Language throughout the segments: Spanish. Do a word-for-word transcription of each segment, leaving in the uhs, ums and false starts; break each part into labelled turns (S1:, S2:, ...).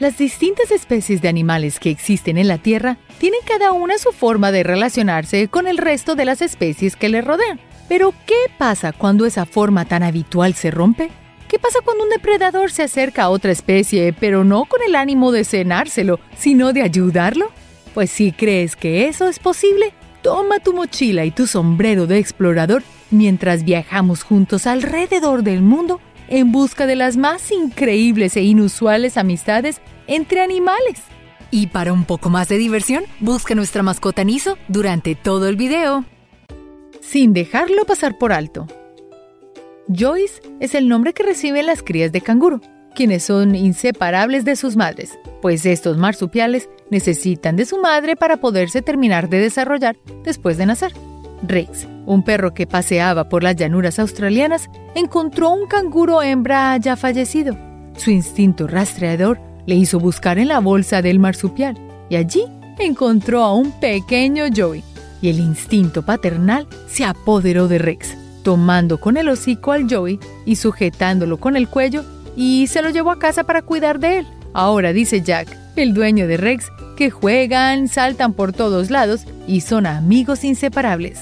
S1: Las distintas especies de animales que existen en la Tierra tienen cada una su forma de relacionarse con el resto de las especies que les rodean. Pero, ¿qué pasa cuando esa forma tan habitual se rompe? ¿Qué pasa cuando un depredador se acerca a otra especie, pero no con el ánimo de cenárselo, sino de ayudarlo? Pues si crees que eso es posible, toma tu mochila y tu sombrero de explorador mientras viajamos juntos alrededor del mundo en busca de las más increíbles e inusuales amistades entre animales.
S2: Y para un poco más de diversión, busca nuestra mascota Niso durante todo el video.
S1: Sin dejarlo pasar por alto. Joyce es el nombre que reciben las crías de canguro, quienes son inseparables de sus madres, pues estos marsupiales necesitan de su madre para poderse terminar de desarrollar después de nacer. Rex, un perro que paseaba por las llanuras australianas, encontró un canguro hembra ya fallecido. Su instinto rastreador le hizo buscar en la bolsa del marsupial y allí encontró a un pequeño Joey. Y el instinto paternal se apoderó de Rex, tomando con el hocico al Joey y sujetándolo con el cuello, y se lo llevó a casa para cuidar de él. Ahora dice Jack, el dueño de Rex, que juegan, saltan por todos lados y son amigos inseparables.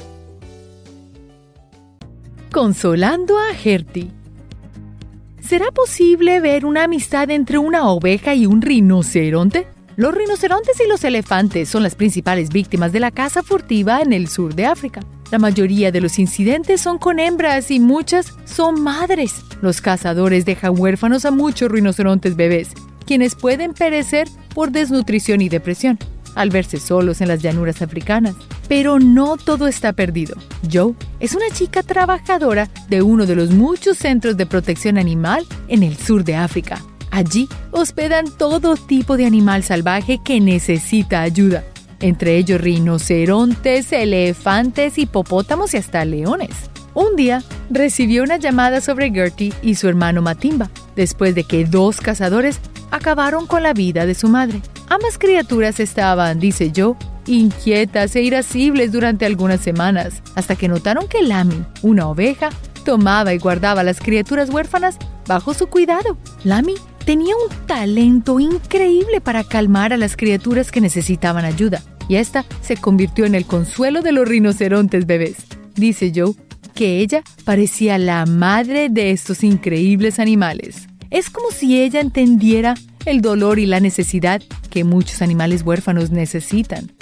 S1: Consolando a Gertie. ¿Será posible ver una amistad entre una oveja y un rinoceronte? Los rinocerontes y los elefantes son las principales víctimas de la caza furtiva en el sur de África. La mayoría de los incidentes son con hembras y muchas son madres. Los cazadores dejan huérfanos a muchos rinocerontes bebés, quienes pueden perecer por desnutrición y depresión al verse solos en las llanuras africanas. Pero no todo está perdido. Jo es una chica trabajadora de uno de los muchos centros de protección animal en el sur de África. Allí hospedan todo tipo de animal salvaje que necesita ayuda, entre ellos rinocerontes, elefantes, hipopótamos y hasta leones. Un día recibió una llamada sobre Gertie y su hermano Matimba, después de que dos cazadores acabaron con la vida de su madre. Ambas criaturas estaban, dice Jo, inquietas e irascibles durante algunas semanas, hasta que notaron que Lami, una oveja, tomaba y guardaba a las criaturas huérfanas bajo su cuidado. Lami tenía un talento increíble para calmar a las criaturas que necesitaban ayuda, y esta se convirtió en el consuelo de los rinocerontes bebés. Dice Jo que ella parecía la madre de estos increíbles animales. Es como si ella entendiera el dolor y la necesidad que muchos animales huérfanos necesitan.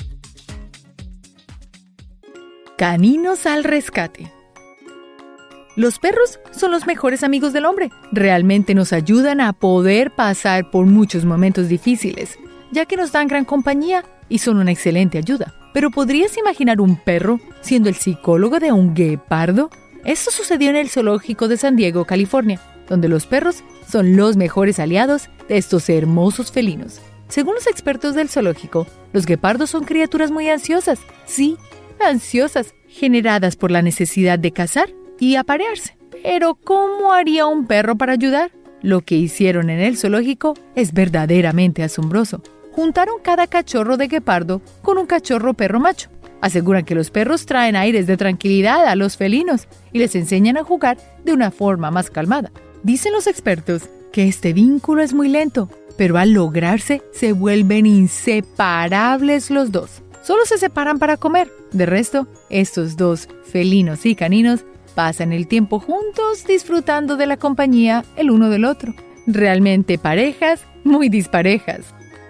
S1: Caninos al rescate. Los perros son los mejores amigos del hombre. Realmente nos ayudan a poder pasar por muchos momentos difíciles, ya que nos dan gran compañía y son una excelente ayuda. Pero ¿podrías imaginar un perro siendo el psicólogo de un guepardo? Esto sucedió en el zoológico de San Diego, California, donde los perros son los mejores aliados de estos hermosos felinos. Según los expertos del zoológico, los guepardos son criaturas muy ansiosas. Sí, ansiosas, generadas por la necesidad de cazar y aparearse. Pero ¿cómo haría un perro para ayudar? Lo que hicieron en el zoológico es verdaderamente asombroso. Juntaron cada cachorro de guepardo con un cachorro perro macho. Aseguran que los perros traen aires de tranquilidad a los felinos y les enseñan a jugar de una forma más calmada. Dicen los expertos que este vínculo es muy lento, pero al lograrse se vuelven inseparables los dos. Solo se separan para comer. De resto, estos dos felinos y caninos pasan el tiempo juntos disfrutando de la compañía el uno del otro. Realmente parejas muy disparejas.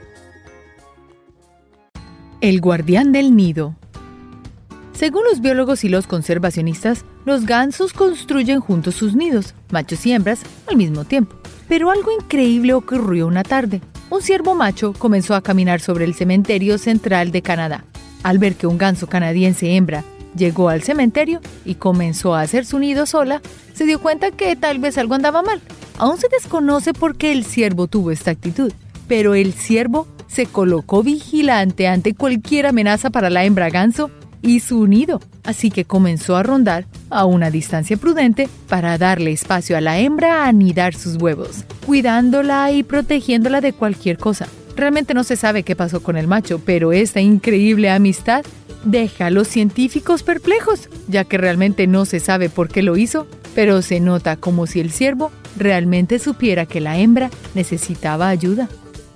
S1: El guardián del nido. Según los biólogos y los conservacionistas, los gansos construyen juntos sus nidos, machos y hembras, al mismo tiempo. Pero algo increíble ocurrió una tarde. Un ciervo macho comenzó a caminar sobre el cementerio central de Canadá. Al ver que un ganso canadiense hembra llegó al cementerio y comenzó a hacer su nido sola, se dio cuenta que tal vez algo andaba mal. Aún se desconoce por qué el ciervo tuvo esta actitud, pero el ciervo se colocó vigilante ante cualquier amenaza para la hembra ganso y su nido, así que comenzó a rondar a una distancia prudente para darle espacio a la hembra a anidar sus huevos, cuidándola y protegiéndola de cualquier cosa. Realmente no se sabe qué pasó con el macho, pero esta increíble amistad deja a los científicos perplejos, ya que realmente no se sabe por qué lo hizo, pero se nota como si el ciervo realmente supiera que la hembra necesitaba ayuda.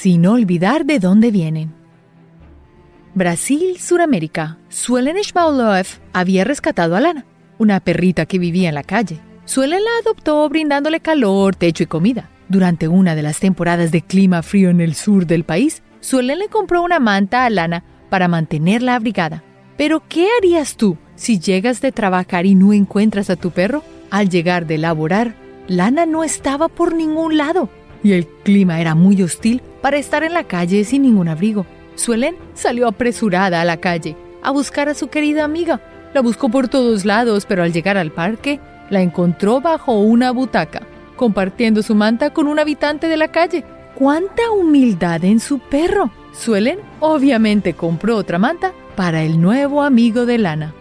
S1: sin olvidar de dónde vienen. Brasil, Suramérica. Suelen Ishmaelov había rescatado a Lana, una perrita que vivía en la calle. Suelen la adoptó brindándole calor, techo y comida. Durante una de las temporadas de clima frío en el sur del país, Suelen le compró una manta a Lana para mantenerla abrigada. Pero, ¿qué harías tú si llegas de trabajar y no encuentras a tu perro? Al llegar de laborar, Lana no estaba por ningún lado y el clima era muy hostil para estar en la calle sin ningún abrigo. Suelen salió apresurada a la calle a buscar a su querida amiga. La buscó por todos lados, pero al llegar al parque, la encontró bajo una butaca, compartiendo su manta con un habitante de la calle. ¡Cuánta humildad en su perro! Suelen obviamente compró otra manta para el nuevo amigo de Lana.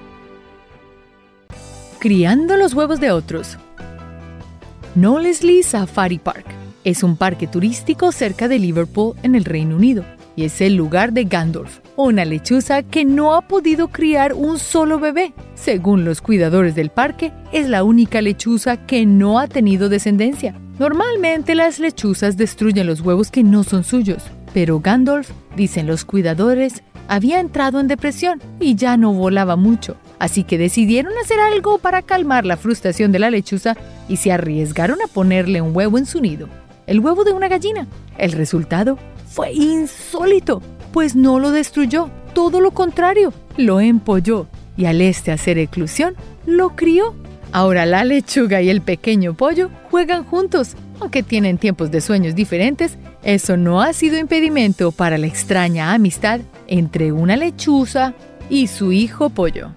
S1: Criando los huevos de otros. Knowsley Safari Park es un parque turístico cerca de Liverpool en el Reino Unido y es el lugar de Gandalf, una lechuza que no ha podido criar un solo bebé. Según los cuidadores del parque, es la única lechuza que no ha tenido descendencia. Normalmente las lechuzas destruyen los huevos que no son suyos, pero Gandalf, dicen los cuidadores, había entrado en depresión y ya no volaba mucho. Así que decidieron hacer algo para calmar la frustración de la lechuza y se arriesgaron a ponerle un huevo en su nido, el huevo de una gallina. El resultado fue insólito, pues no lo destruyó, todo lo contrario, lo empolló y al este hacer eclosión, lo crió. Ahora la lechuga y el pequeño pollo juegan juntos, aunque tienen tiempos de sueños diferentes. Eso no ha sido impedimento para la extraña amistad entre una lechuza y su hijo pollo.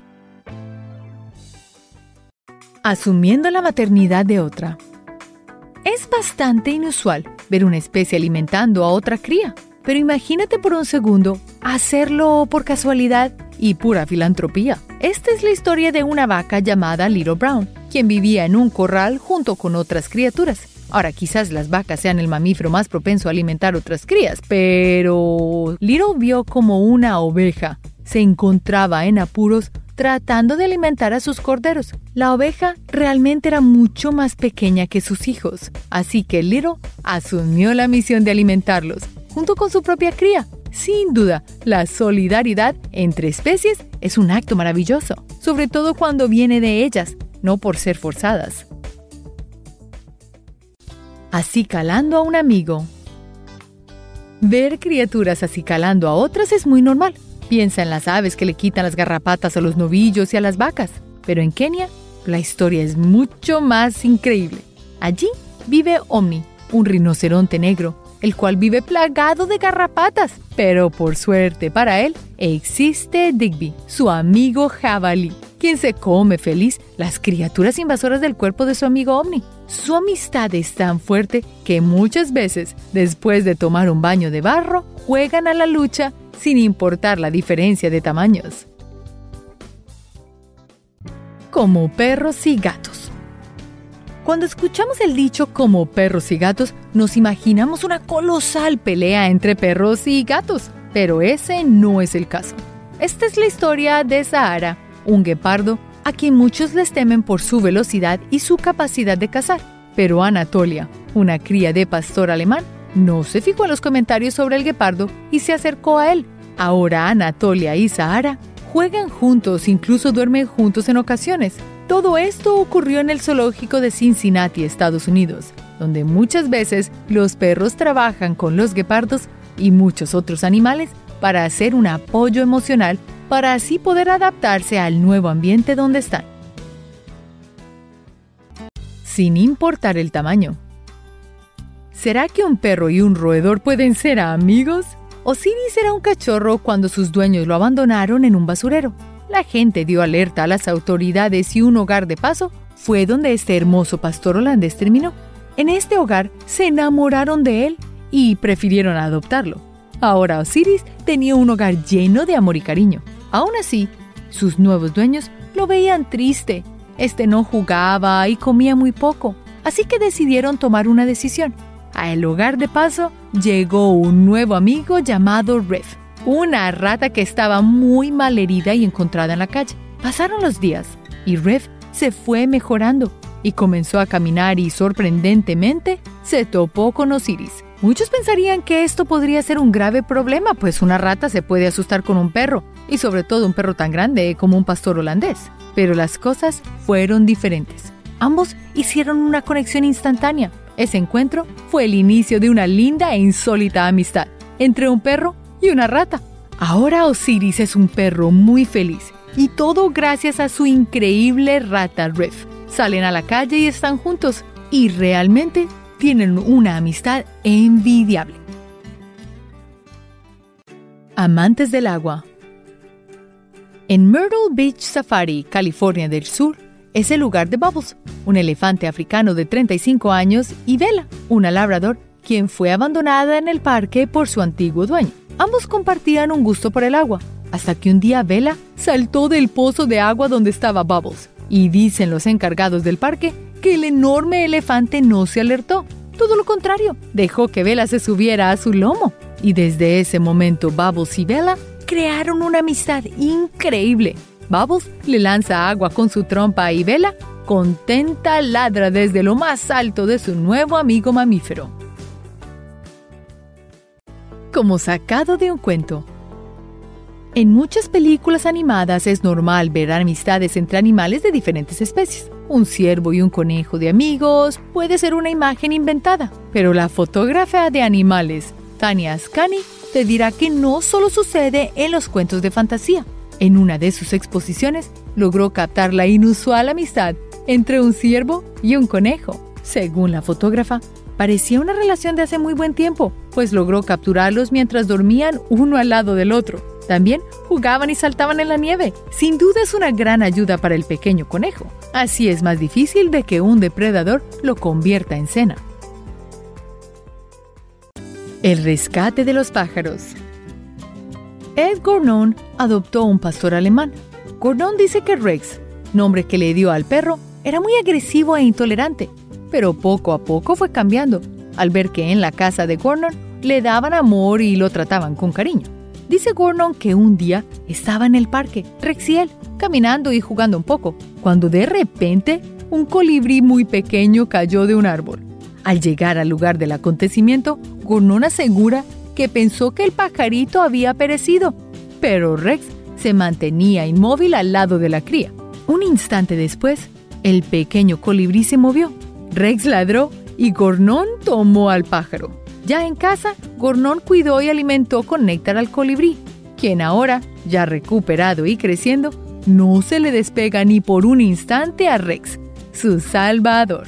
S1: Asumiendo la maternidad de otra. Es bastante inusual ver una especie alimentando a otra cría, pero imagínate por un segundo hacerlo por casualidad y pura filantropía. Esta es la historia de una vaca llamada Little Brown, quien vivía en un corral junto con otras criaturas. Ahora, quizás las vacas sean el mamífero más propenso a alimentar otras crías, pero Little vio como una oveja se encontraba en apuros tratando de alimentar a sus corderos. La oveja realmente era mucho más pequeña que sus hijos, así que Little asumió la misión de alimentarlos, junto con su propia cría. Sin duda, la solidaridad entre especies es un acto maravilloso, sobre todo cuando viene de ellas, no por ser forzadas. Acicalando a un amigo. Ver criaturas acicalando a otras es muy normal. Piensa en las aves que le quitan las garrapatas a los novillos y a las vacas. Pero en Kenia, la historia es mucho más increíble. Allí vive Omni, un rinoceronte negro, el cual vive plagado de garrapatas. Pero por suerte para él, existe Digby, su amigo jabalí, quien se come feliz las criaturas invasoras del cuerpo de su amigo Omni. Su amistad es tan fuerte que muchas veces, después de tomar un baño de barro, juegan a la lucha sin importar la diferencia de tamaños. Como perros y gatos. Cuando escuchamos el dicho como perros y gatos, nos imaginamos una colosal pelea entre perros y gatos, pero ese no es el caso. Esta es la historia de Sahara, un guepardo a quien muchos les temen por su velocidad y su capacidad de cazar. Pero Anatolia, una cría de pastor alemán, no se fijó en los comentarios sobre el guepardo y se acercó a él. Ahora Anatolia y Sahara juegan juntos, incluso duermen juntos en ocasiones. Todo esto ocurrió en el zoológico de Cincinnati, Estados Unidos, donde muchas veces los perros trabajan con los guepardos y muchos otros animales para hacer un apoyo emocional para así poder adaptarse al nuevo ambiente donde están. Sin importar el tamaño. ¿Será que un perro y un roedor pueden ser amigos? Osiris era un cachorro cuando sus dueños lo abandonaron en un basurero. La gente dio alerta a las autoridades y un hogar de paso fue donde este hermoso pastor holandés terminó. En este hogar se enamoraron de él y prefirieron adoptarlo. Ahora Osiris tenía un hogar lleno de amor y cariño. Aún así, sus nuevos dueños lo veían triste. Este no jugaba y comía muy poco, así que decidieron tomar una decisión. A el hogar de paso llegó un nuevo amigo llamado Rev, una rata que estaba muy mal herida y encontrada en la calle. Pasaron los días y Rev se fue mejorando. y comenzó a caminar y, sorprendentemente, se topó con Osiris. Muchos pensarían que esto podría ser un grave problema, pues una rata se puede asustar con un perro, y sobre todo un perro tan grande como un pastor holandés. Pero las cosas fueron diferentes. Ambos hicieron una conexión instantánea. Ese encuentro fue el inicio de una linda e insólita amistad entre un perro y una rata. Ahora Osiris es un perro muy feliz, y todo gracias a su increíble rata Riff. Salen a la calle y están juntos, y realmente tienen una amistad envidiable. Amantes del agua. En Myrtle Beach Safari, California del Sur, es el lugar de Bubbles, un elefante africano de treinta y cinco años, y Bella, una labrador, quien fue abandonada en el parque por su antiguo dueño. Ambos compartían un gusto por el agua, hasta que un día Bella saltó del pozo de agua donde estaba Bubbles, y dicen los encargados del parque que el enorme elefante no se alertó. Todo lo contrario, dejó que Bella se subiera a su lomo. Y desde ese momento Bubbles y Bella crearon una amistad increíble. Bubbles le lanza agua con su trompa y Bella, contenta, ladra desde lo más alto de su nuevo amigo mamífero. Como sacado de un cuento. En muchas películas animadas es normal ver amistades entre animales de diferentes especies. Un ciervo y un conejo de amigos puede ser una imagen inventada, pero la fotógrafa de animales, Tania Ascani, te dirá que no solo sucede en los cuentos de fantasía. En una de sus exposiciones, logró captar la inusual amistad entre un ciervo y un conejo. Según la fotógrafa, parecía una relación de hace muy buen tiempo, pues logró capturarlos mientras dormían uno al lado del otro. También jugaban y saltaban en la nieve. Sin duda es una gran ayuda para el pequeño conejo. Así es más difícil de que un depredador lo convierta en cena. El rescate de los pájaros. Ed Gornon adoptó un pastor alemán. Gornon dice que Rex, nombre que le dio al perro, era muy agresivo e intolerante, pero poco a poco fue cambiando, al ver que en la casa de Gornon le daban amor y lo trataban con cariño. Dice Gornon que un día estaba en el parque, Rex y él, caminando y jugando un poco, cuando de repente un colibrí muy pequeño cayó de un árbol. Al llegar al lugar del acontecimiento, Gornon asegura que pensó que el pajarito había perecido, pero Rex se mantenía inmóvil al lado de la cría. Un instante después, el pequeño colibrí se movió. Rex ladró y Gornon tomó al pájaro. Ya en casa, Gornon cuidó y alimentó con néctar al colibrí, quien ahora, ya recuperado y creciendo, no se le despega ni por un instante a Rex, su salvador.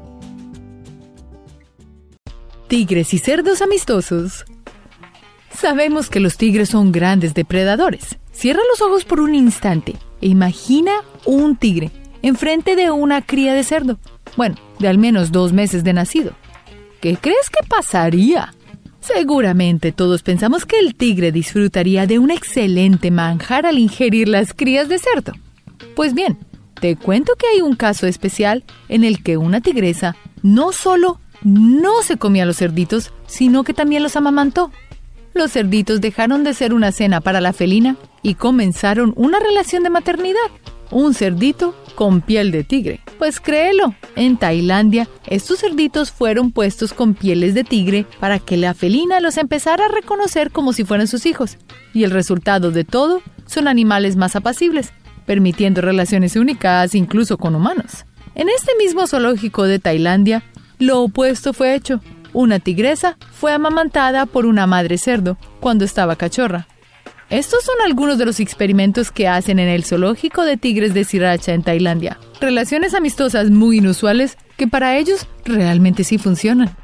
S1: Tigres y cerdos amistosos. Sabemos que los tigres son grandes depredadores. Cierra los ojos por un instante e imagina un tigre enfrente de una cría de cerdo. Bueno, de al menos dos meses de nacido. ¿Qué crees que pasaría? Seguramente todos pensamos que el tigre disfrutaría de un excelente manjar al ingerir las crías de cerdo. Pues bien, te cuento que hay un caso especial en el que una tigresa no solo no se comía a los cerditos, sino que también los amamantó. Los cerditos dejaron de ser una cena para la felina y comenzaron una relación de maternidad. Un cerdito con piel de tigre. Pues créelo, en Tailandia, estos cerditos fueron puestos con pieles de tigre para que la felina los empezara a reconocer como si fueran sus hijos. Y el resultado de todo son animales más apacibles, permitiendo relaciones únicas incluso con humanos. En este mismo zoológico de Tailandia, lo opuesto fue hecho. Una tigresa fue amamantada por una madre cerdo cuando estaba cachorra. Estos son algunos de los experimentos que hacen en el zoológico de tigres de Sriracha en Tailandia. Relaciones amistosas muy inusuales que para ellos realmente sí funcionan.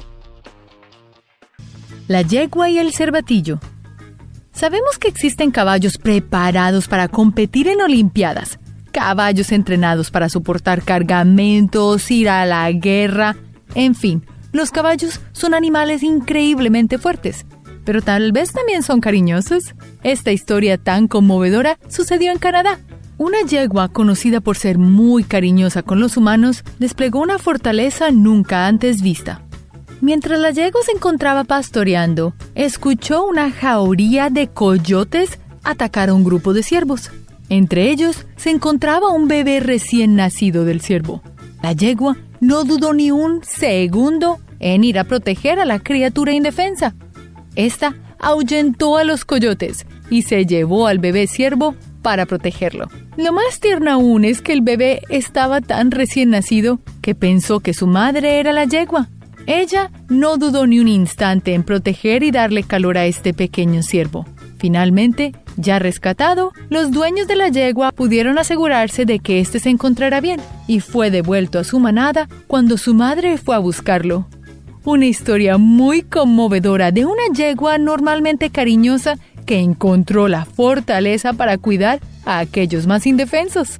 S1: La yegua y el cervatillo. Sabemos que existen caballos preparados para competir en Olimpiadas. Caballos entrenados para soportar cargamentos, ir a la guerra, en fin. Los caballos son animales increíblemente fuertes, pero tal vez también son cariñosos. Esta historia tan conmovedora sucedió en Canadá. Una yegua conocida por ser muy cariñosa con los humanos desplegó una fortaleza nunca antes vista. Mientras la yegua se encontraba pastoreando, escuchó una jauría de coyotes atacar a un grupo de ciervos. Entre ellos se encontraba un bebé recién nacido del ciervo. La yegua no dudó ni un segundo en ir a proteger a la criatura indefensa. Esta ahuyentó a los coyotes y se llevó al bebé ciervo para protegerlo. Lo más tierno aún es que el bebé estaba tan recién nacido que pensó que su madre era la yegua. Ella no dudó ni un instante en proteger y darle calor a este pequeño ciervo. Finalmente, ya rescatado, los dueños de la yegua pudieron asegurarse de que éste se encontrara bien y fue devuelto a su manada cuando su madre fue a buscarlo. Una historia muy conmovedora de una yegua normalmente cariñosa que encontró la fortaleza para cuidar a aquellos más indefensos.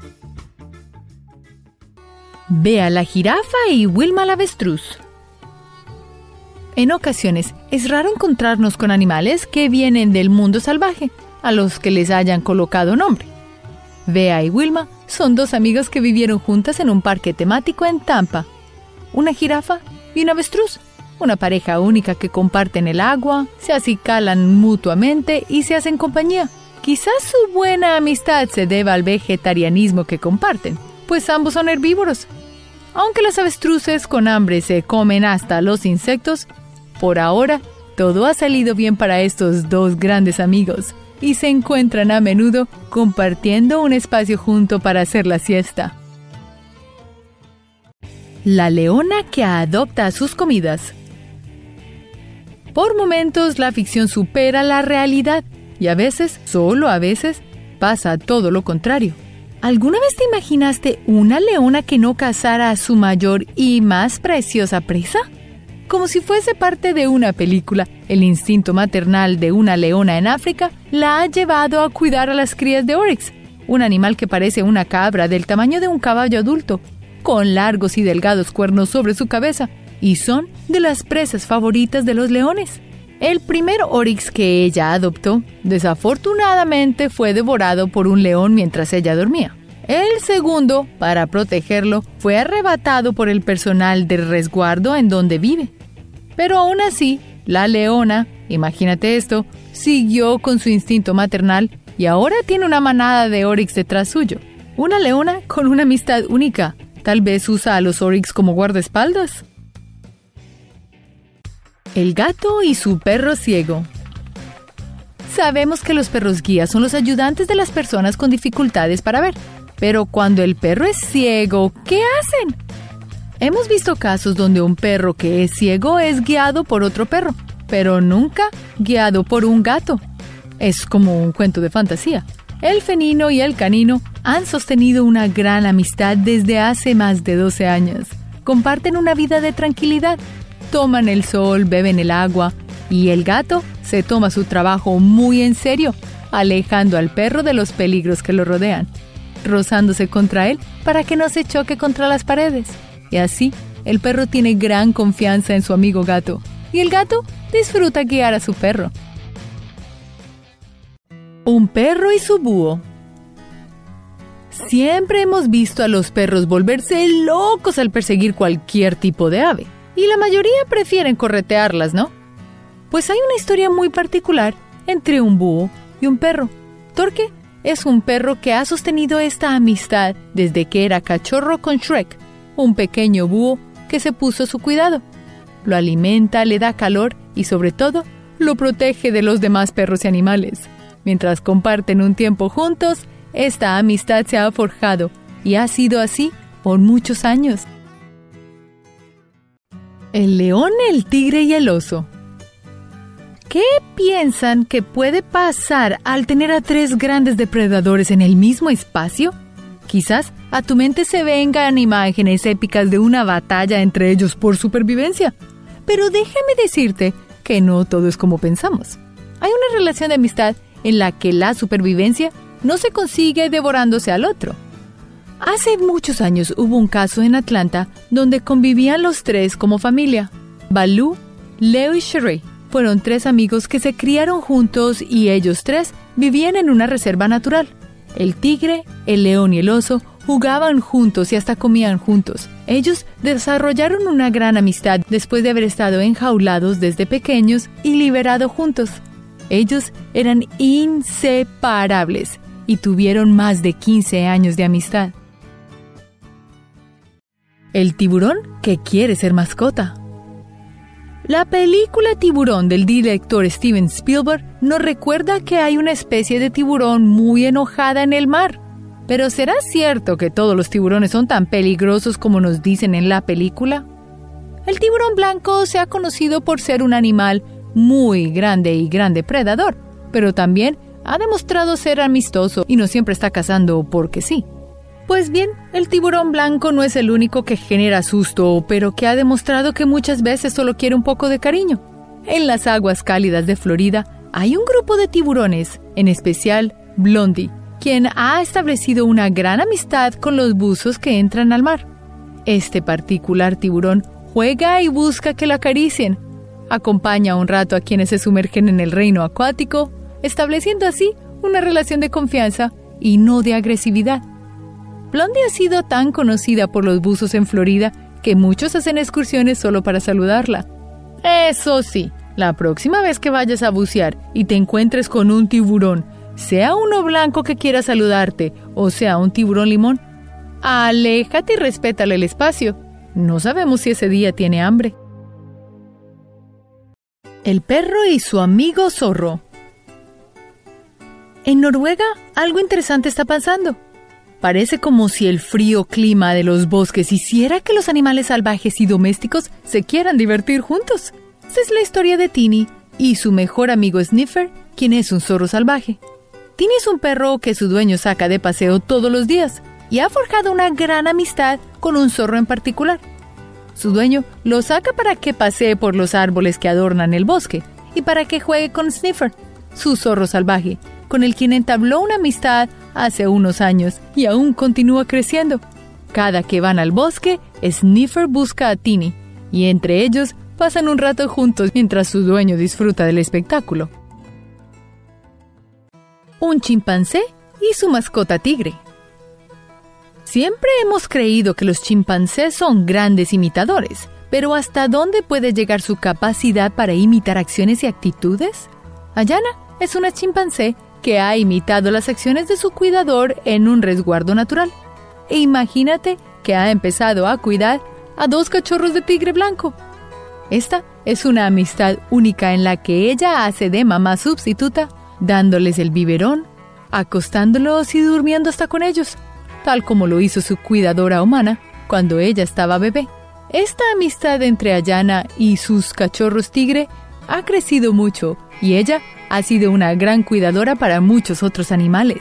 S1: Bea la jirafa y Wilma la avestruz. En ocasiones, es raro encontrarnos con animales que vienen del mundo salvaje, a los que les hayan colocado nombre. Bea y Wilma son dos amigas que vivieron juntas en un parque temático en Tampa. Una jirafa y un avestruz, una pareja única que comparten el agua, se acicalan mutuamente y se hacen compañía. Quizás su buena amistad se deba al vegetarianismo que comparten, pues ambos son herbívoros. Aunque los avestruces con hambre se comen hasta los insectos, por ahora todo ha salido bien para estos dos grandes amigos y se encuentran a menudo compartiendo un espacio junto para hacer la siesta. La leona que adopta sus comidas. Por momentos la ficción supera la realidad y a veces, solo a veces, pasa todo lo contrario. ¿Alguna vez te imaginaste una leona que no cazara a su mayor y más preciosa presa? Como si fuese parte de una película, el instinto maternal de una leona en África la ha llevado a cuidar a las crías de oryx, un animal que parece una cabra del tamaño de un caballo adulto, con largos y delgados cuernos sobre su cabeza, y son de las presas favoritas de los leones. El primer oryx que ella adoptó, desafortunadamente, fue devorado por un león mientras ella dormía. El segundo, para protegerlo, fue arrebatado por el personal de resguardo en donde vive. Pero aún así, la leona, imagínate esto, siguió con su instinto maternal y ahora tiene una manada de oryx detrás suyo. Una leona con una amistad única. Tal vez usa a los oryx como guardaespaldas. El gato y su perro ciego. Sabemos que los perros guías son los ayudantes de las personas con dificultades para ver. Pero cuando el perro es ciego, ¿qué hacen? Hemos visto casos donde un perro que es ciego es guiado por otro perro, pero nunca guiado por un gato. Es como un cuento de fantasía. El felino y el canino han sostenido una gran amistad desde hace más de doce años. Comparten una vida de tranquilidad. Toman el sol, beben el agua y el gato se toma su trabajo muy en serio, alejando al perro de los peligros que lo rodean, rozándose contra él para que no se choque contra las paredes. Y así, el perro tiene gran confianza en su amigo gato, y el gato disfruta guiar a su perro. Un perro y su búho. Siempre hemos visto a los perros volverse locos al perseguir cualquier tipo de ave, y la mayoría prefieren corretearlas, ¿no? Pues hay una historia muy particular entre un búho y un perro. Torque es un perro que ha sostenido esta amistad desde que era cachorro con Shrek, un pequeño búho que se puso a su cuidado. Lo alimenta, le da calor y, sobre todo, lo protege de los demás perros y animales. Mientras comparten un tiempo juntos, esta amistad se ha forjado y ha sido así por muchos años. El león, el tigre y el oso. ¿Qué piensan que puede pasar al tener a tres grandes depredadores en el mismo espacio? Quizás a tu mente se vengan imágenes épicas de una batalla entre ellos por supervivencia. Pero déjame decirte que no todo es como pensamos. Hay una relación de amistad en la que la supervivencia no se consigue devorándose al otro. Hace muchos años hubo un caso en Atlanta donde convivían los tres como familia. Baloo, Leo y Sheree fueron tres amigos que se criaron juntos y ellos tres vivían en una reserva natural. El tigre, el león y el oso jugaban juntos y hasta comían juntos. Ellos desarrollaron una gran amistad después de haber estado enjaulados desde pequeños y liberados juntos. Ellos eran inseparables y tuvieron más de quince años de amistad. el tiburón que quiere ser mascota. La película Tiburón del director Steven Spielberg nos recuerda que hay una especie de tiburón muy enojada en el mar. ¿Pero será cierto que todos los tiburones son tan peligrosos como nos dicen en la película? El tiburón blanco se ha conocido por ser un animal muy grande y gran depredador, pero también ha demostrado ser amistoso y no siempre está cazando porque sí. Pues bien, el tiburón blanco no es el único que genera susto, pero que ha demostrado que muchas veces solo quiere un poco de cariño. En las aguas cálidas de Florida hay un grupo de tiburones, en especial Blondie, quien ha establecido una gran amistad con los buzos que entran al mar. Este particular tiburón juega y busca que la acaricien. Acompaña un rato a quienes se sumergen en el reino acuático, estableciendo así una relación de confianza y no de agresividad. Blondie ha sido tan conocida por los buzos en Florida que muchos hacen excursiones solo para saludarla. Eso sí, la próxima vez que vayas a bucear y te encuentres con un tiburón, sea uno blanco que quiera saludarte o sea un tiburón limón, aléjate y respétale el espacio. No sabemos si ese día tiene hambre. El perro y su amigo zorro. En Noruega, algo interesante está pasando. Parece como si el frío clima de los bosques hiciera que los animales salvajes y domésticos se quieran divertir juntos. Esta es la historia de Tini y su mejor amigo Sniffer, quien es un zorro salvaje. Tini es un perro que su dueño saca de paseo todos los días y ha forjado una gran amistad con un zorro en particular. Su dueño lo saca para que pasee por los árboles que adornan el bosque y para que juegue con Sniffer, su zorro salvaje, con el quien entabló una amistad hace unos años y aún continúa creciendo. Cada que van al bosque, Sniffer busca a Tini y entre ellos pasan un rato juntos mientras su dueño disfruta del espectáculo. Un chimpancé y su mascota tigre. Siempre hemos creído que los chimpancés son grandes imitadores, pero ¿hasta dónde puede llegar su capacidad para imitar acciones y actitudes? Ayana es una chimpancé que ha imitado las acciones de su cuidador en un resguardo natural. E imagínate que ha empezado a cuidar a dos cachorros de tigre blanco. Esta es una amistad única en la que ella hace de mamá sustituta, dándoles el biberón, acostándolos y durmiendo hasta con ellos, tal como lo hizo su cuidadora humana cuando ella estaba bebé. Esta amistad entre Ayana y sus cachorros tigre ha crecido mucho y ella ha sido una gran cuidadora para muchos otros animales.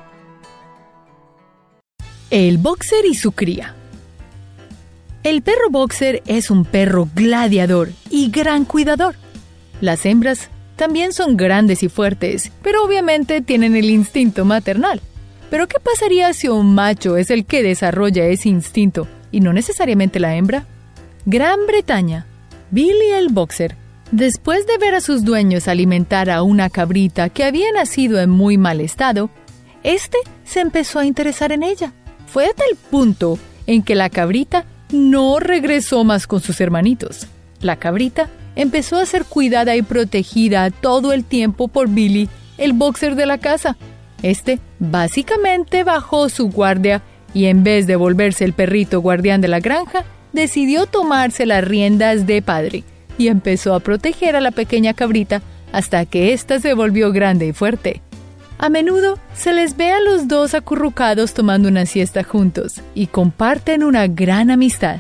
S1: El boxer y su cría. El perro boxer es un perro gladiador y gran cuidador. Las hembras también son grandes y fuertes, pero obviamente tienen el instinto maternal. ¿Pero qué pasaría si un macho es el que desarrolla ese instinto y no necesariamente la hembra? Gran Bretaña. Billy el boxer, después de ver a sus dueños alimentar a una cabrita que había nacido en muy mal estado, este se empezó a interesar en ella. Fue a tal punto en que la cabrita no regresó más con sus hermanitos. La cabrita empezó a ser cuidada y protegida todo el tiempo por Billy, el boxer de la casa. Este básicamente bajó su guardia y en vez de volverse el perrito guardián de la granja, decidió tomarse las riendas de padre y empezó a proteger a la pequeña cabrita hasta que ésta se volvió grande y fuerte. A menudo se les ve a los dos acurrucados tomando una siesta juntos y comparten una gran amistad.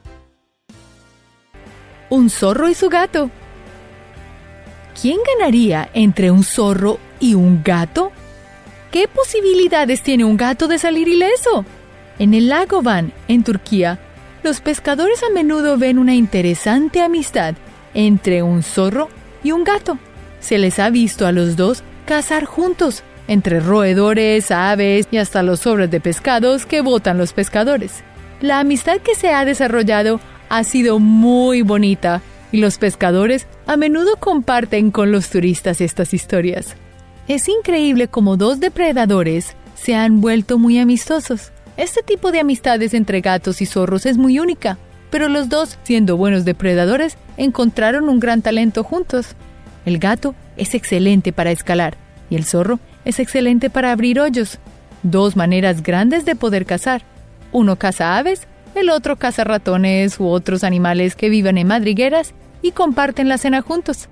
S1: Un zorro y su gato. ¿Quién ganaría entre un zorro y un gato? ¿Qué posibilidades tiene un gato de salir ileso? En el lago Van, en Turquía, los pescadores a menudo ven una interesante amistad entre un zorro y un gato. Se les ha visto a los dos cazar juntos, entre roedores, aves y hasta los sobres de pescados que botan los pescadores. La amistad que se ha desarrollado ha sido muy bonita y los pescadores a menudo comparten con los turistas estas historias. Es increíble cómo dos depredadores se han vuelto muy amistosos. Este tipo de amistades entre gatos y zorros es muy única, pero los dos, siendo buenos depredadores, encontraron un gran talento juntos. El gato es excelente para escalar y el zorro es excelente para abrir hoyos. Dos maneras grandes de poder cazar. Uno caza aves el otro caza ratones u otros animales que viven en madrigueras y comparten la cena juntos.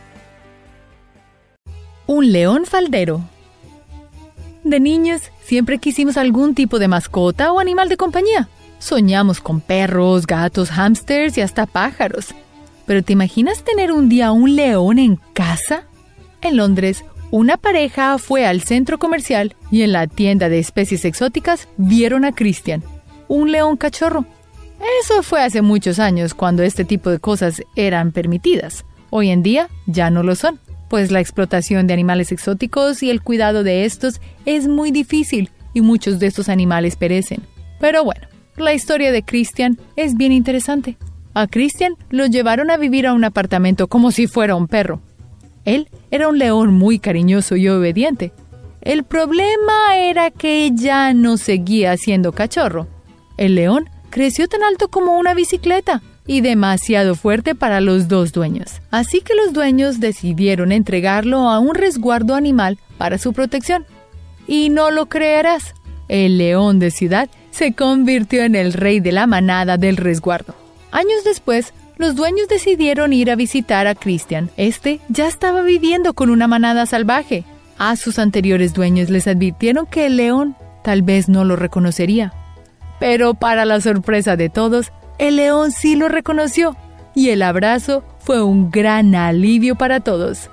S1: Un león faldero. De niños, siempre quisimos algún tipo de mascota o animal de compañía. Soñamos con perros, gatos, hámsters y hasta pájaros. ¿Pero te imaginas tener un día un león en casa? En Londres, una pareja fue al centro comercial y en la tienda de especies exóticas vieron a Christian, un león cachorro. Eso fue hace muchos años, cuando este tipo de cosas eran permitidas. Hoy en día ya no lo son, pues la explotación de animales exóticos y el cuidado de estos es muy difícil y muchos de estos animales perecen. Pero bueno, la historia de Christian es bien interesante. A Christian lo llevaron a vivir a un apartamento como si fuera un perro. Él era un león muy cariñoso y obediente. El problema era que ya no seguía siendo cachorro. El león creció tan alto como una bicicleta y demasiado fuerte para los dos dueños. Así que los dueños decidieron entregarlo a un resguardo animal para su protección. Y no lo creerás, el león de ciudad se convirtió en el rey de la manada del resguardo. Años después, los dueños decidieron ir a visitar a Christian. Este ya estaba viviendo con una manada salvaje. A sus anteriores dueños les advirtieron que el león tal vez no lo reconocería. Pero para la sorpresa de todos, el león sí lo reconoció y el abrazo fue un gran alivio para todos.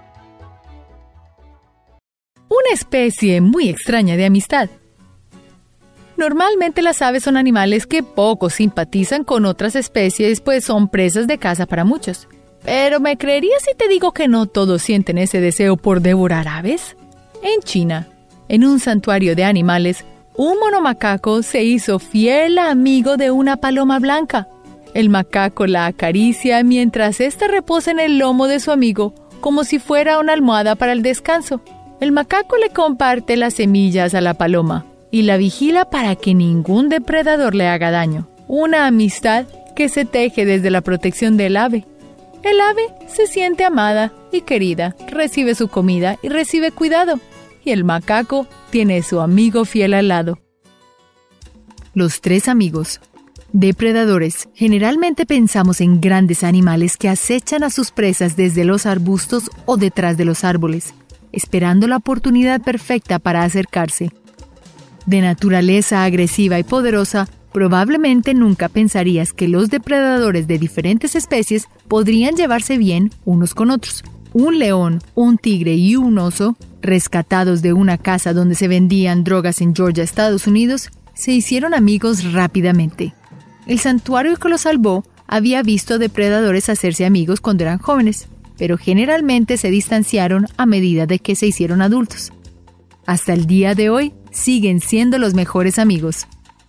S1: Una especie muy extraña de amistad. Normalmente las aves son animales que poco simpatizan con otras especies, pues son presas de caza para muchos. Pero ¿me creerías si te digo que no todos sienten ese deseo por devorar aves? En China, en un santuario de animales, un monomacaco se hizo fiel amigo de una paloma blanca. El macaco la acaricia mientras ésta reposa en el lomo de su amigo, como si fuera una almohada para el descanso. El macaco le comparte las semillas a la paloma y la vigila para que ningún depredador le haga daño. Una amistad que se teje desde la protección del ave. El ave se siente amada y querida, recibe su comida y recibe cuidado. Y el macaco tiene su amigo fiel al lado. Los tres amigos. Depredadores. Generalmente pensamos en grandes animales que acechan a sus presas desde los arbustos o detrás de los árboles, esperando la oportunidad perfecta para acercarse. De naturaleza agresiva y poderosa, probablemente nunca pensarías que los depredadores de diferentes especies podrían llevarse bien unos con otros. Un león, un tigre y un oso, rescatados de una casa donde se vendían drogas en Georgia, Estados Unidos, se hicieron amigos rápidamente. El santuario que los salvó había visto depredadores hacerse amigos cuando eran jóvenes, pero generalmente se distanciaron a medida de que se hicieron adultos. Hasta el día de hoy, siguen siendo los mejores amigos.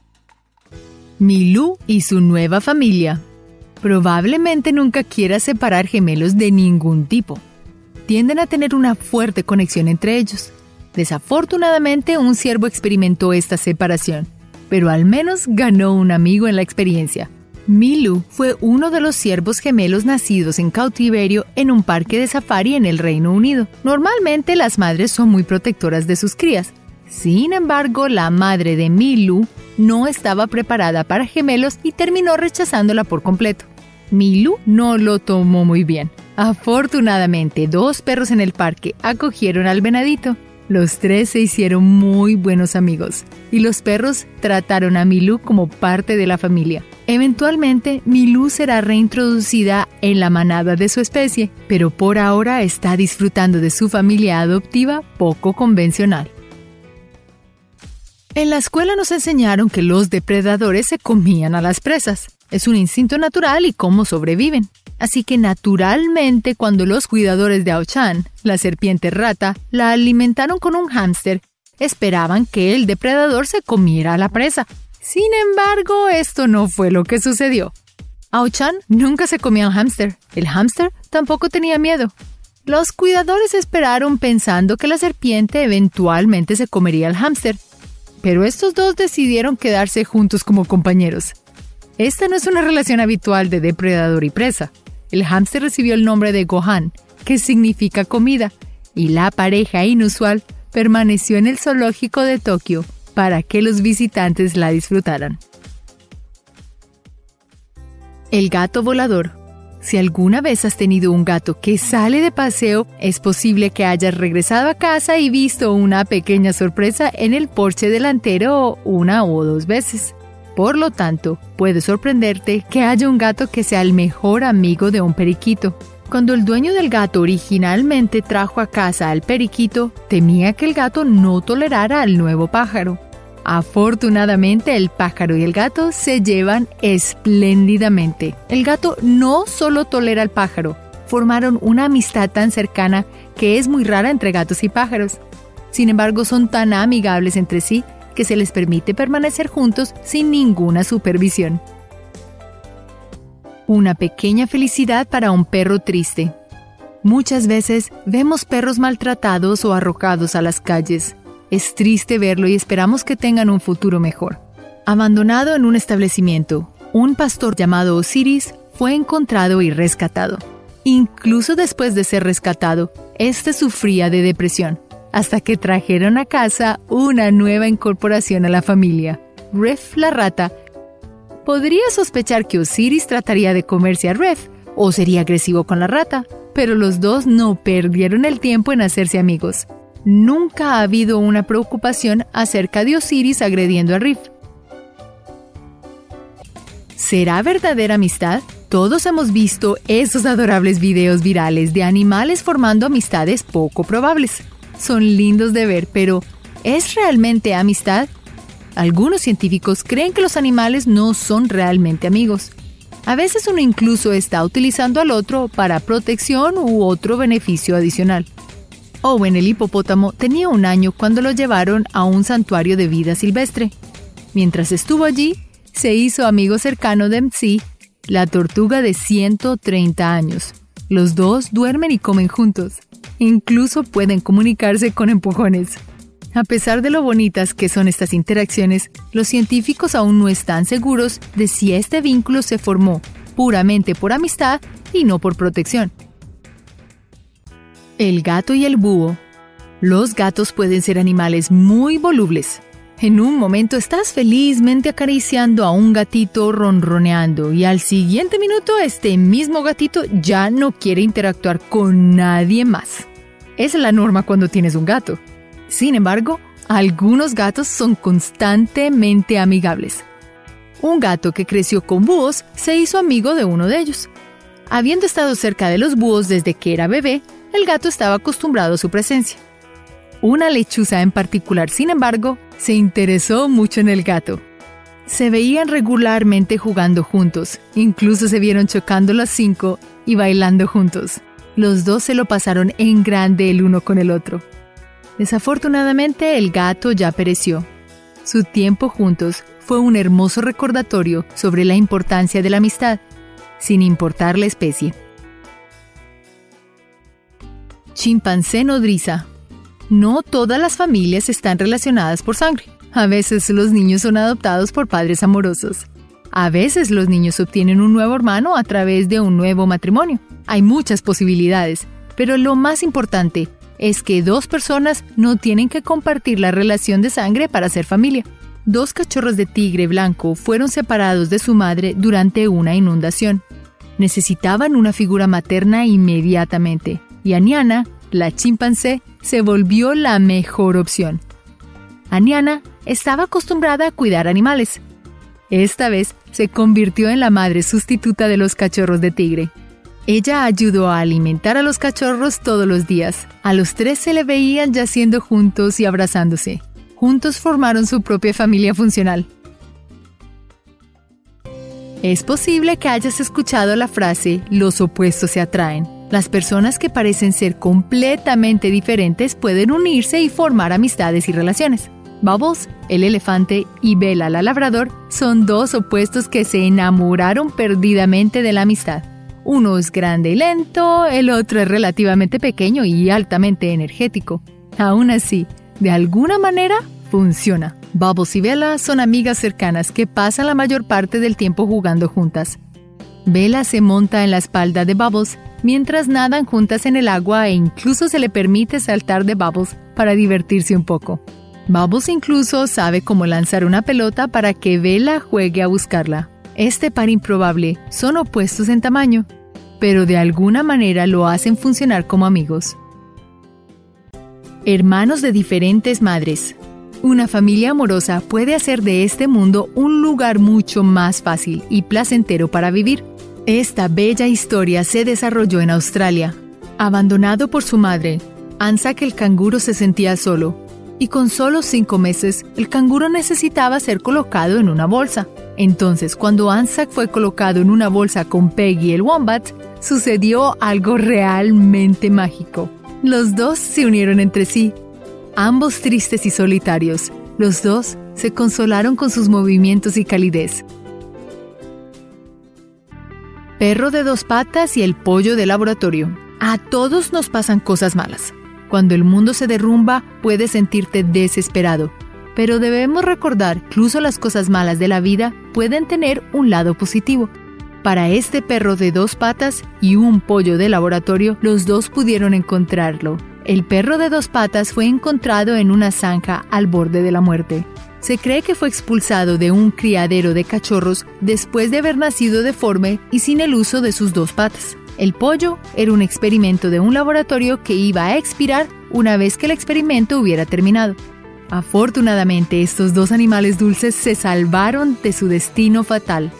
S1: Milú y su nueva familia. Probablemente nunca quieras separar gemelos de ningún tipo. Tienden a tener una fuerte conexión entre ellos. Desafortunadamente, un ciervo experimentó esta separación, pero al menos ganó un amigo en la experiencia. Milú fue uno de los ciervos gemelos nacidos en cautiverio en un parque de safari en el Reino Unido. Normalmente las madres son muy protectoras de sus crías. Sin embargo, la madre de Milú no estaba preparada para gemelos y terminó rechazándola por completo. Milú no lo tomó muy bien. Afortunadamente, dos perros en el parque acogieron al venadito. Los tres se hicieron muy buenos amigos y los perros trataron a Milú como parte de la familia. Eventualmente, Milú será reintroducida en la manada de su especie, pero por ahora está disfrutando de su familia adoptiva poco convencional. En la escuela nos enseñaron que los depredadores se comían a las presas. Es un instinto natural y cómo sobreviven. Así que naturalmente cuando los cuidadores de Ao-chan, la serpiente rata, la alimentaron con un hámster, esperaban que el depredador se comiera a la presa. Sin embargo, esto no fue lo que sucedió. Ao-chan nunca se comía al hámster. El hámster tampoco tenía miedo. Los cuidadores esperaron pensando que la serpiente eventualmente se comería al hámster. Pero estos dos decidieron quedarse juntos como compañeros. Esta no es una relación habitual de depredador y presa. El hámster recibió el nombre de Gohan, que significa comida, y la pareja inusual permaneció en el zoológico de Tokio para que los visitantes la disfrutaran. El gato volador. Si alguna vez has tenido un gato que sale de paseo, es posible que hayas regresado a casa y visto una pequeña sorpresa en el porche delantero una o dos veces. Por lo tanto, puede sorprenderte que haya un gato que sea el mejor amigo de un periquito. Cuando el dueño del gato originalmente trajo a casa al periquito, temía que el gato no tolerara al nuevo pájaro. Afortunadamente, el pájaro y el gato se llevan espléndidamente. El gato no solo tolera al pájaro, formaron una amistad tan cercana que es muy rara entre gatos y pájaros. Sin embargo, son tan amigables entre sí que se les permite permanecer juntos sin ninguna supervisión. Una pequeña felicidad para un perro triste. Muchas veces vemos perros maltratados o arrojados a las calles. Es triste verlo y esperamos que tengan un futuro mejor. Abandonado en un establecimiento, un pastor llamado Osiris fue encontrado y rescatado. Incluso después de ser rescatado, este sufría de depresión, hasta que trajeron a casa una nueva incorporación a la familia, Ref la rata. Podría sospechar que Osiris trataría de comerse a Ref o sería agresivo con la rata, pero los dos no perdieron el tiempo en hacerse amigos. Nunca ha habido una preocupación acerca de Osiris agrediendo a Ref. ¿Será verdadera amistad? Todos hemos visto esos adorables videos virales de animales formando amistades poco probables. Son lindos de ver, pero ¿es realmente amistad? Algunos científicos creen que los animales no son realmente amigos. A veces uno incluso está utilizando al otro para protección u otro beneficio adicional. Owen, el hipopótamo, tenía un año cuando lo llevaron a un santuario de vida silvestre. Mientras estuvo allí, se hizo amigo cercano de M C, la tortuga de ciento treinta años. Los dos duermen y comen juntos. Incluso pueden comunicarse con empujones. A pesar de lo bonitas que son estas interacciones, los científicos aún no están seguros de si este vínculo se formó puramente por amistad y no por protección. El gato y el búho. Los gatos pueden ser animales muy volubles. En un momento estás felizmente acariciando a un gatito ronroneando y al siguiente minuto este mismo gatito ya no quiere interactuar con nadie más. Es la norma cuando tienes un gato. Sin embargo, algunos gatos son constantemente amigables. Un gato que creció con búhos se hizo amigo de uno de ellos. Habiendo estado cerca de los búhos desde que era bebé, el gato estaba acostumbrado a su presencia. Una lechuza en particular, sin embargo, se interesó mucho en el gato. Se veían regularmente jugando juntos, incluso se vieron chocando los cinco y bailando juntos. Los dos se lo pasaron en grande el uno con el otro. Desafortunadamente, el gato ya pereció. Su tiempo juntos fue un hermoso recordatorio sobre la importancia de la amistad, sin importar la especie. Chimpancé nodriza. No todas las familias están relacionadas por sangre. A veces los niños son adoptados por padres amorosos. A veces los niños obtienen un nuevo hermano a través de un nuevo matrimonio. Hay muchas posibilidades, pero lo más importante es que dos personas no tienen que compartir la relación de sangre para ser familia. Dos cachorros de tigre blanco fueron separados de su madre durante una inundación. Necesitaban una figura materna inmediatamente, y Aniana, la chimpancé, se volvió la mejor opción. Aniana estaba acostumbrada a cuidar animales. Esta vez se convirtió en la madre sustituta de los cachorros de tigre. Ella ayudó a alimentar a los cachorros todos los días. A los tres se le veían yaciendo juntos y abrazándose. Juntos formaron su propia familia funcional. Es posible que hayas escuchado la frase «los opuestos se atraen». Las personas que parecen ser completamente diferentes pueden unirse y formar amistades y relaciones. Bubbles, el elefante, y Bella, la labrador, son dos opuestos que se enamoraron perdidamente de la amistad. Uno es grande y lento, el otro es relativamente pequeño y altamente energético. Aún así, de alguna manera, funciona. Bubbles y Bella son amigas cercanas que pasan la mayor parte del tiempo jugando juntas. Bella se monta en la espalda de Bubbles mientras nadan juntas en el agua e incluso se le permite saltar de Bubbles para divertirse un poco. Bubbles incluso sabe cómo lanzar una pelota para que Bella juegue a buscarla. Este par improbable son opuestos en tamaño, pero de alguna manera lo hacen funcionar como amigos. Hermanos de diferentes madres. Una familia amorosa puede hacer de este mundo un lugar mucho más fácil y placentero para vivir. Esta bella historia se desarrolló en Australia. Abandonado por su madre, Anzac el canguro se sentía solo, y con solo cinco meses, el canguro necesitaba ser colocado en una bolsa. Entonces, cuando Anzac fue colocado en una bolsa con Peggy el wombat, sucedió algo realmente mágico. Los dos se unieron entre sí. Ambos tristes y solitarios, los dos se consolaron con sus movimientos y calidez. Perro de dos patas y el pollo de laboratorio. A todos nos pasan cosas malas. Cuando el mundo se derrumba, puedes sentirte desesperado. Pero debemos recordar que incluso las cosas malas de la vida pueden tener un lado positivo. Para este perro de dos patas y un pollo de laboratorio, los dos pudieron encontrarlo. El perro de dos patas fue encontrado en una zanja al borde de la muerte. Se cree que fue expulsado de un criadero de cachorros después de haber nacido deforme y sin el uso de sus dos patas. El pollo era un experimento de un laboratorio que iba a expirar una vez que el experimento hubiera terminado. Afortunadamente, estos dos animales dulces se salvaron de su destino fatal.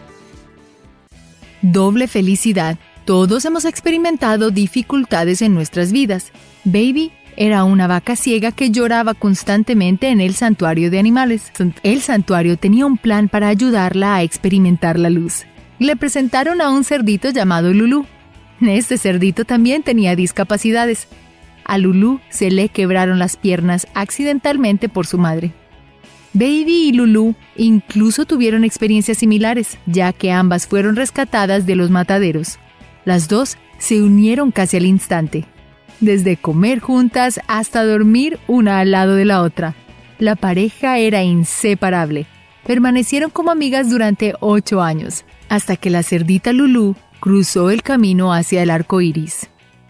S1: Doble felicidad. Todos hemos experimentado dificultades en nuestras vidas. Baby era una vaca ciega que lloraba constantemente en el santuario de animales. El santuario tenía un plan para ayudarla a experimentar la luz. Le presentaron a un cerdito llamado Lulú. Este cerdito también tenía discapacidades. A Lulú se le quebraron las piernas accidentalmente por su madre. Baby y Lulú incluso tuvieron experiencias similares, ya que ambas fueron rescatadas de los mataderos. Las dos se unieron casi al instante, desde comer juntas hasta dormir una al lado de la otra. La pareja era inseparable. Permanecieron como amigas durante ocho años, hasta que la cerdita Lulú cruzó el camino hacia el arco iris.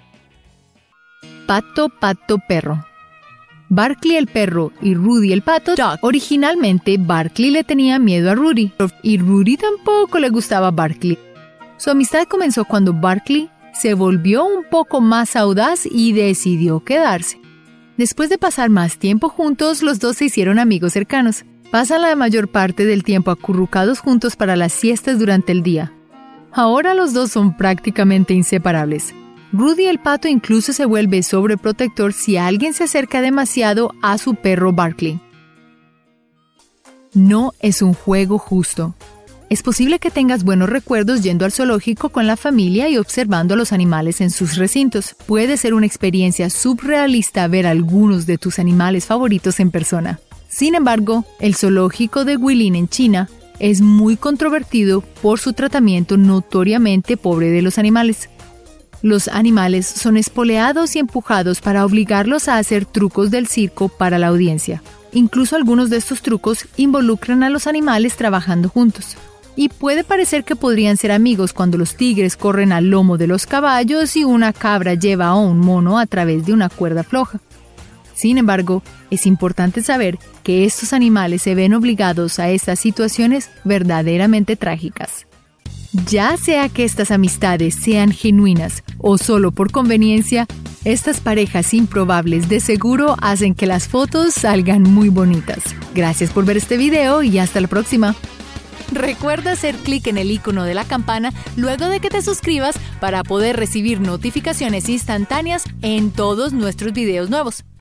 S1: Pato, pato, perro. Barkley el perro y Rudy el pato. Originalmente, Barkley le tenía miedo a Rudy, y Rudy tampoco le gustaba a Barkley. Su amistad comenzó cuando Barkley se volvió un poco más audaz y decidió quedarse. Después de pasar más tiempo juntos, los dos se hicieron amigos cercanos. Pasan la mayor parte del tiempo acurrucados juntos para las siestas durante el día. Ahora los dos son prácticamente inseparables. Rudy el pato incluso se vuelve sobreprotector si alguien se acerca demasiado a su perro Barkley. No es un juego justo. Es posible que tengas buenos recuerdos yendo al zoológico con la familia y observando a los animales en sus recintos. Puede ser una experiencia surrealista ver algunos de tus animales favoritos en persona. Sin embargo, el zoológico de Guilin en China es muy controvertido por su tratamiento notoriamente pobre de los animales. Los animales son espoleados y empujados para obligarlos a hacer trucos del circo para la audiencia. Incluso algunos de estos trucos involucran a los animales trabajando juntos. Y puede parecer que podrían ser amigos cuando los tigres corren al lomo de los caballos y una cabra lleva a un mono a través de una cuerda floja. Sin embargo, es importante saber que estos animales se ven obligados a estas situaciones verdaderamente trágicas. Ya sea que estas amistades sean genuinas o solo por conveniencia, estas parejas improbables de seguro hacen que las fotos salgan muy bonitas. Gracias por ver este video y hasta la próxima.
S2: Recuerda hacer clic en el icono de la campana luego de que te suscribas para poder recibir notificaciones instantáneas en todos nuestros videos nuevos.